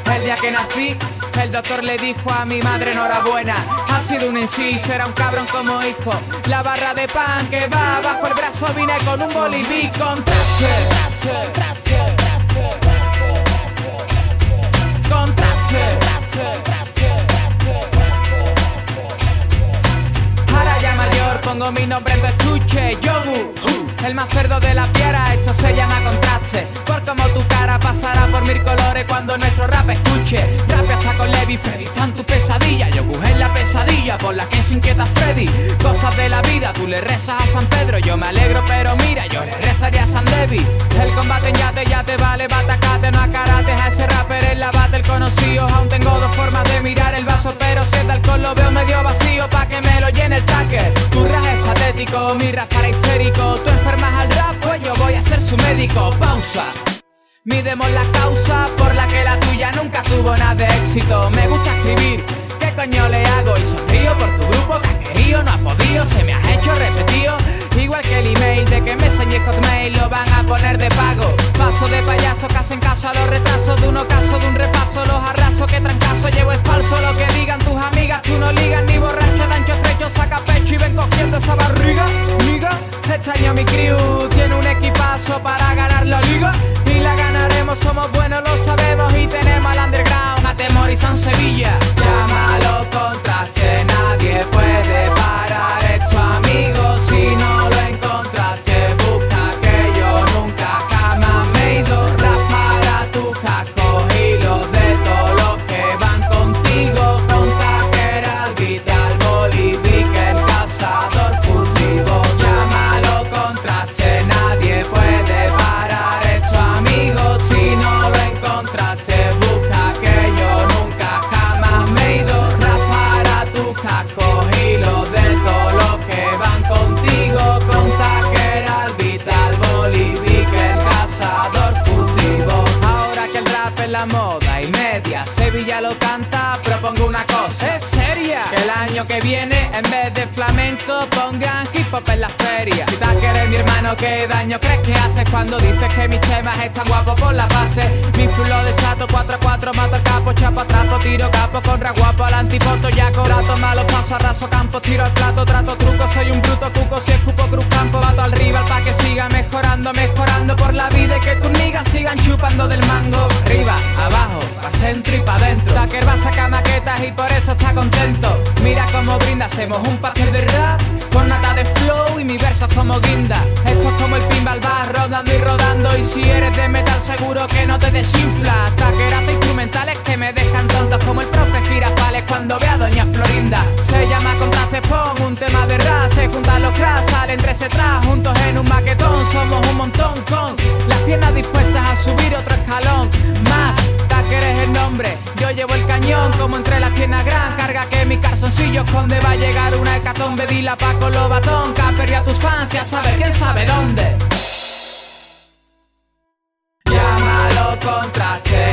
El día que nací, el doctor le dijo a mi madre enhorabuena. Ha sido un incis, será un cabrón como hijo. La barra de pan que va bajo el brazo vine con un boliví con trache. Con trache. Ahora ya mayor pongo mi nombre en tu estuche. Yogu, el más cerdo de la piedra, esto se llama contraste. Por como tu cara pasará por mil colores cuando nuestro rap escuche. Rap hasta con Levi, Freddy, está en tu pesadilla. Yogu es la pesadilla por la que se inquieta Freddy. Cosas de la vida, tú le rezas a San Pedro. Yo me alegro pero mira, yo le rezaría a San Levi. El combate ya te vale, batacate, no a karate. A ese rapper en la battle conocido. Aún tengo dos formas de mirar el vaso, pero si es de alcohol lo veo medio vacío pa' que me lo llene el tacker. Tu rap es patético, mi rap para histérico. Tú enfermas al rap, pues yo voy a ser su médico. Pausa. Midemos la causa por la que la tuya nunca tuvo nada de éxito. Me gusta escribir, ¿qué coño le hago? Y sonrío por tu grupo que has querido, no has podido, se me ha hecho repetido. Igual que el email de que Messenger Hotmail lo van a poner de pago. Paso de payaso, caso en caso a los retrasos de un ocaso, de un repaso, los arraso que trancazo llevo es falso. Lo que digan tus amigas, tú no ligas ni borracho, de ancho estrecho, saca pecho y ven cogiendo esa barriga. Miga, este año mi crew tiene un equipazo para ganar la liga. Y la ganaremos, somos buenos, lo sabemos y tenemos al underground atemorizan Sevilla. Llámalo contraste, nadie puede parar esto, amigos. Si no lo encontraste, busca que yo nunca jamás me he ido. Rap para tu casco y los de todos los que van contigo. Con Taker, al beat, al boliví, que el cazador furtivo. Llámalo contraste, nadie puede parar esto, amigos. Si no lo encontraste, busca que yo nunca jamás me he ido. Rap para tu casco y los de todos los que van contigo. Con Taker, al beat, al boliví, que el cazador furtivo. Ahora que el rap es la moda y media, Sevilla lo canta, propongo una cosa. ¿Es seria? Que el año que viene, en vez de flamenco, pongan hip hop en las ferias. Si Taker es mi hermano, ¿qué daño crees que haces cuando dices que mis temas están guapos por la base? Mi flow lo desato, 4 a 4, mato al capo, chapo a trapo, tiro capo, con rap guapo al antipoto, ya cobrato, malos paso, arraso campo, tiro al plato, trato truco, soy un bruto cuco, si escupo cruz campo, bato al rival pa' que siga mejorando, mejorando por la vida y que tus niggas sigan chupando del mango. Arriba, abajo, pa' centro y pa' dentro. Taker va a sacar maquetas y por eso está contento. Mira cómo brinda, hacemos un pastel de rap con nata de flow y mi verso es como guinda. Esto es como el pinball, va rodando y rodando. Y si eres de metal seguro que no te desinfla. Taker hace instrumentales que me dejan tontos como el profe Girafales cuando ve a doña Florinda. Se llama contraste, pon un tema de rap. Se juntan los cracks, salen tres detrás juntos en un maquetón. Somos un montón con las piernas dispuestas a subir otro escalón más. Taker es el nombre, yo llevo el cañón como entre las piernas gran carga que mi calzoncillo esconde. Va a llegar una hecatombe, dila Paco Lobatón, Caper y a tus fans y a saber quién sabe dónde. Llámalo contraste,